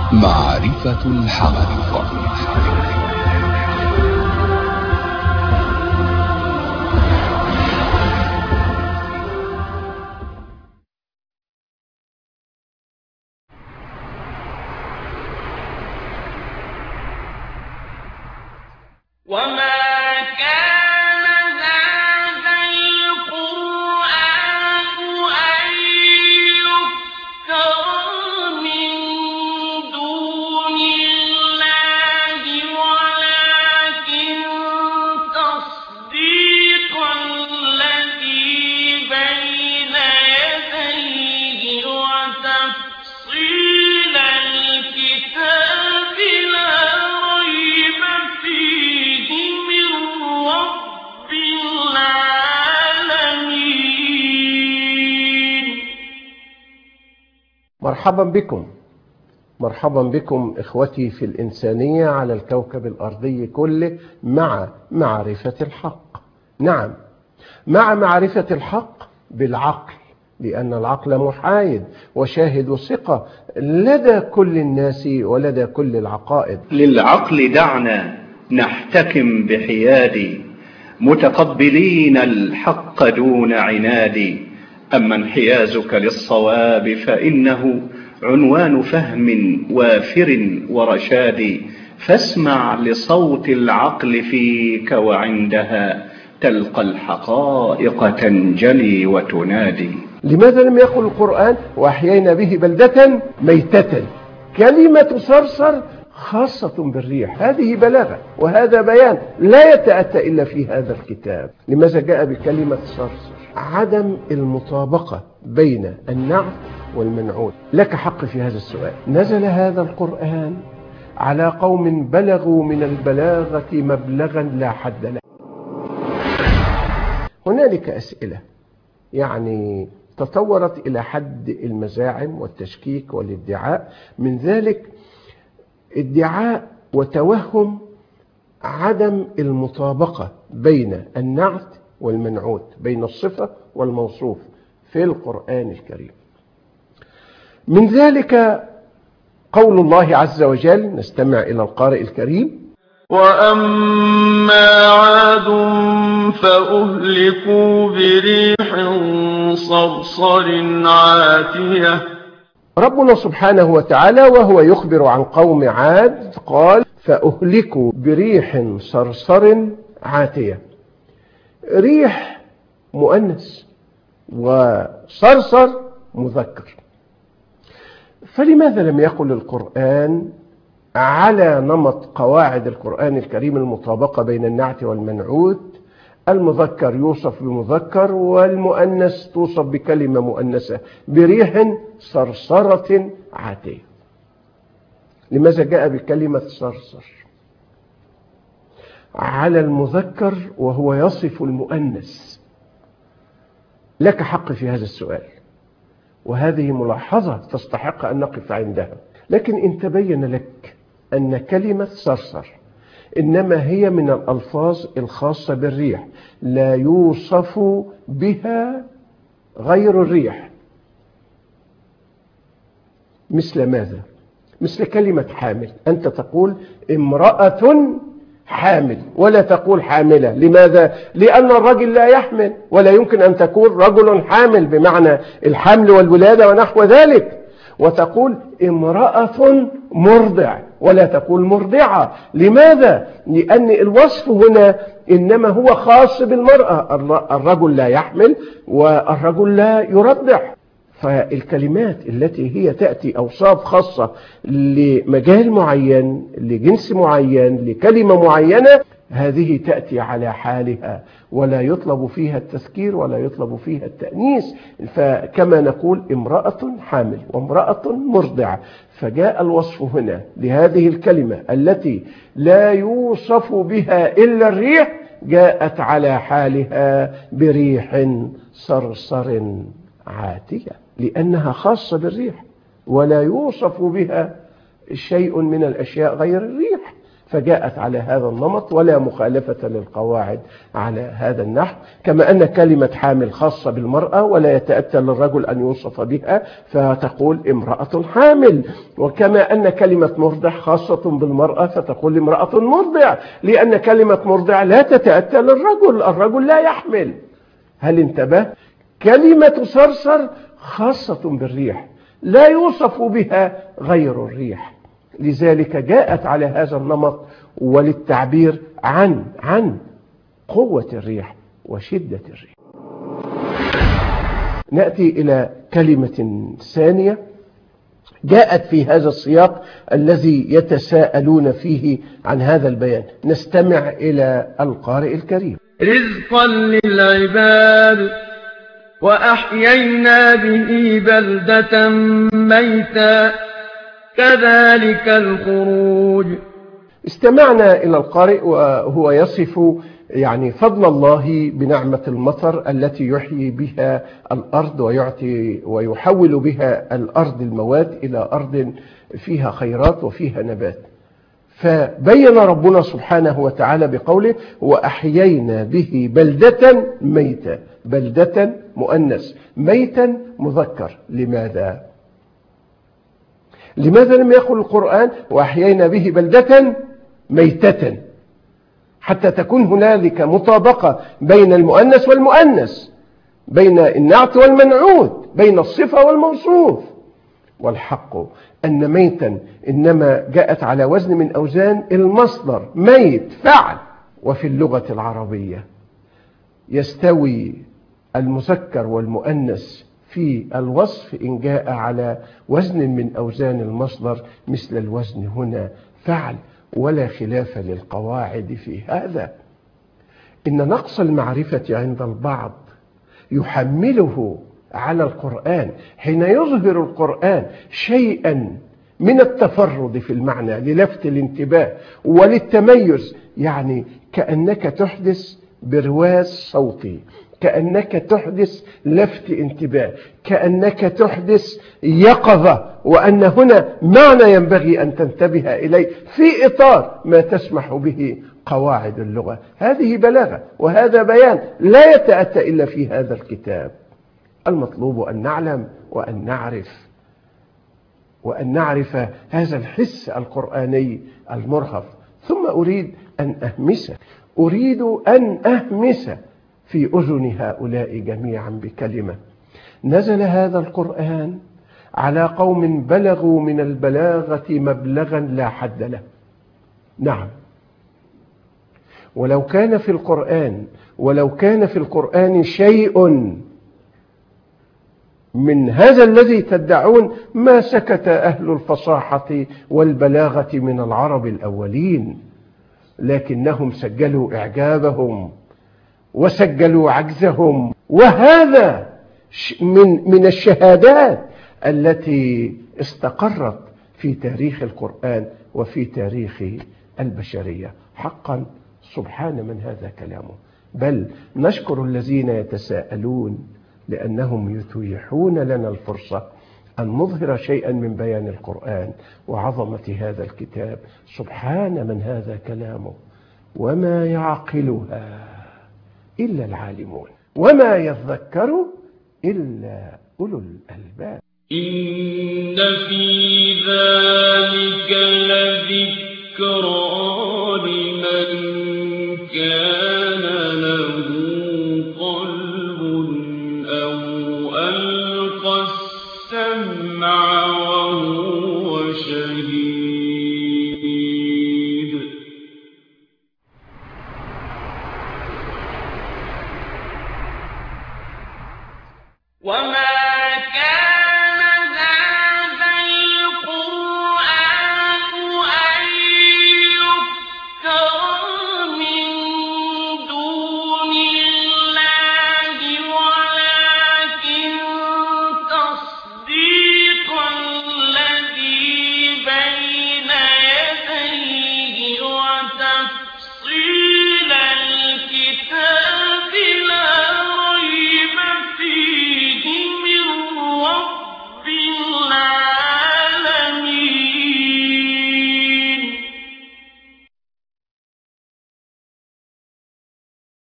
معرفة الحق. مرحبا بكم إخوتي في الإنسانية على الكوكب الأرضي كله مع معرفة الحق. نعم، مع معرفة الحق بالعقل، لأن العقل محايد وشاهد ثقة لدى كل الناس ولدى كل العقائد. للعقل دعنا نحتكم بحياد، متقبلين الحق دون عناد. أما انحيازك للصواب فإنه عنوان فهم وافر ورشاد. فاسمع لصوت العقل فيك، وعندها تلقى الحقائق تنجلي وتنادي. لماذا لم يقل القرآن وأحيينا به بلدة ميتة؟ كلمة صرصر خاصة بالريح، هذه بلاغة وهذا بيان لا يتأتى إلا في هذا الكتاب. لماذا جاء بكلمة صرصر؟ عدم المطابقة بين النعت والمنعوت. لك حق في هذا السؤال. نزل هذا القرآن على قوم بلغوا من البلاغة مبلغا لا حد له. هنالك أسئلة يعني تطورت إلى حد المزاعم والتشكيك والادعاء، من ذلك ادعاء وتوهم عدم المطابقة بين النعت والمنعوت، بين الصفة والموصوف في القرآن الكريم. من ذلك قول الله عز وجل، نستمع إلى القارئ الكريم: وأما عاد فأهلكوا بريح صرصر عاتية. ربنا سبحانه وتعالى وهو يخبر عن قوم عاد قال: فأهلكوا بريح صرصر عاتية. ريح مؤنث وصرصر مذكر، فلماذا لم يقل القرآن على نمط قواعد القرآن الكريم المطابقة بين النعت والمنعوت؟ المذكر يوصف بمذكر والمؤنث توصف بكلمة مؤنثة، بريح صرصرة عاتية. لماذا جاء بكلمة صرصر على المذكر وهو يصف المؤنث؟ لك حق في هذا السؤال، وهذه ملاحظة تستحق أن نقف عندها. لكن إن تبين لك أن كلمة صرصر إنما هي من الألفاظ الخاصة بالريح، لا يوصف بها غير الريح، مثل ماذا؟ مثل كلمة حامل. أنت تقول امرأة حامل ولا تقول حاملة. لماذا؟ لأن الرجل لا يحمل، ولا يمكن أن تكون رجل حامل بمعنى الحمل والولادة ونحو ذلك. وتقول امرأة مرضع ولا تقول مرضعة. لماذا؟ لأن الوصف هنا إنما هو خاص بالمرأة، الرجل لا يحمل والرجل لا يرضع. فالكلمات التي هي تأتي أوصاف خاصة لمجال معين، لجنس معين، لكلمة معينة، هذه تأتي على حالها ولا يطلب فيها التذكير ولا يطلب فيها التأنيث. فكما نقول امرأة حامل وامرأة مرضعة، فجاء الوصف هنا لهذه الكلمة التي لا يوصف بها إلا الريح، جاءت على حالها بريح صرصر عاتية، لأنها خاصة بالريح ولا يوصف بها شيء من الأشياء غير الريح. فجاءت على هذا النمط ولا مخالفة للقواعد على هذا النحو. كما أن كلمة حامل خاصة بالمرأة ولا يتأتى للرجل أن يوصف بها فتقول امرأة حامل، وكما أن كلمة مرضع خاصة بالمرأة فتقول امرأة مرضع، لأن كلمة مرضع لا تتأتى للرجل، الرجل لا يحمل. هل انتبه؟ كلمة صرصر خاصة بالريح لا يوصف بها غير الريح، لذلك جاءت على هذا النمط وللتعبير عن قوة الريح وشدة الريح. نأتي إلى كلمة ثانية جاءت في هذا السياق الذي يتساءلون فيه عن هذا البيان. نستمع إلى القارئ الكريم. رزقا للعباد وأحيينا به بلدة ميتا كذلك الخروج. استمعنا إلى القارئ وهو يصف فضل الله بنعمة المطر التي يحيي بها الأرض ويعطي ويحول بها الأرض المواد إلى أرض فيها خيرات وفيها نبات. فبين ربنا سبحانه وتعالى بقوله وأحيينا به بلدة ميتا، بلدة مؤنث، ميتا مذكر. لماذا لم يقل القرآن وأحيينا به بلدة ميتة، حتى تكون هنالك مطابقة بين المؤنث والمؤنث، بين النعت والمنعوت، بين الصفة والموصوف. والحق أن ميتا إنما جاءت على وزن من أوزان المصدر، ميت فعل. وفي اللغة العربية يستوي المذكر والمؤنث في الوصف إن جاء على وزن من أوزان المصدر مثل الوزن هنا فعل، ولا خلاف للقواعد في هذا. إن نقص المعرفة عند البعض يحمله على القرآن حين يظهر القرآن شيئا من التفرد في المعنى للفت الانتباه وللتميز، كأنك تحدث برواز صوتي، كأنك تحدث لفت انتباه، كأنك تحدث يقظة، وأن هنا معنى ينبغي أن تنتبه إليه في إطار ما تسمح به قواعد اللغة. هذه بلاغة وهذا بيان لا يتأتى إلا في هذا الكتاب. المطلوب أن نعلم وأن نعرف هذا الحس القرآني المرهف. ثم أريد أن أهمس في أذن هؤلاء جميعا بكلمة. نزل هذا القرآن على قوم بلغوا من البلاغة مبلغا لا حد له. نعم، ولو كان في القرآن شيء من هذا الذي تدعون ما سكت أهل الفصاحة والبلاغة من العرب الأولين، لكنهم سجلوا إعجابهم وسجلوا عجزهم. وهذا من الشهادات التي استقرت في تاريخ القرآن وفي تاريخ البشرية. حقا سبحان من هذا كلامه. بل نشكر الذين يتساءلون لأنهم يتيحون لنا الفرصة أن نظهر شيئا من بيان القرآن وعظمة هذا الكتاب. سبحان من هذا كلامه. وما يعقلها إلا العالمون وما يذكر إلا أولو الألباب. إن في ذلك لذكرى